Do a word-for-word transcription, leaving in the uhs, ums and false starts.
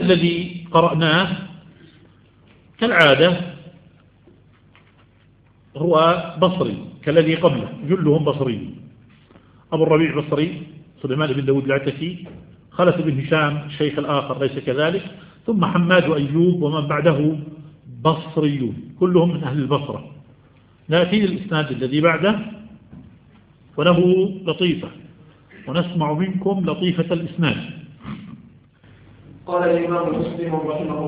الذي قرأناه كالعادة هو بصري كالذي قبله، جلهم بصري. أبو الربيع بصري، سليمان بن داود العتكي، خلف بن هشام الشيخ الآخر ليس كذلك، ثم حماد وأيوب ومن بعده بصريون كلهم من أهل البصرة. نأتي للإسناد الذي بعده وله لطيفة، ونسمع منكم لطيفة الإسناد. قال الإمام مسلم رحمه